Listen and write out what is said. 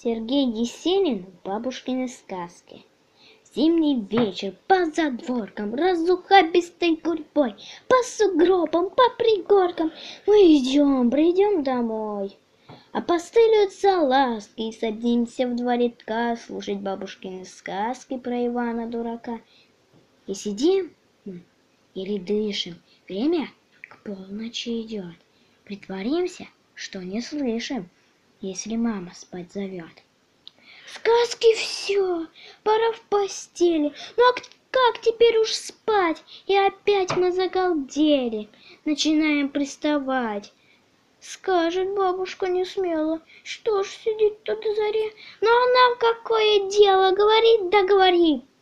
Сергей Есенин в бабушкиной сказке. Зимний вечер по задворкам, разухабистой гурьбой, по сугробам, по пригоркам мы бредем домой. Опостылят салазки и садимся в два рядка слушать бабушкины сказки про Ивана Дурака. И сидим мы, или дышим, время к полночи идет. Притворимся, что не слышим, если мама спать зовет. Сказки все, пора в постели. Ну а как теперь уж спать? И опять мы загалдели, начинаем приставать. Скажет бабушка не смело, что ж сидит тут до заре. Ну а нам какое дело, говорит да говорит.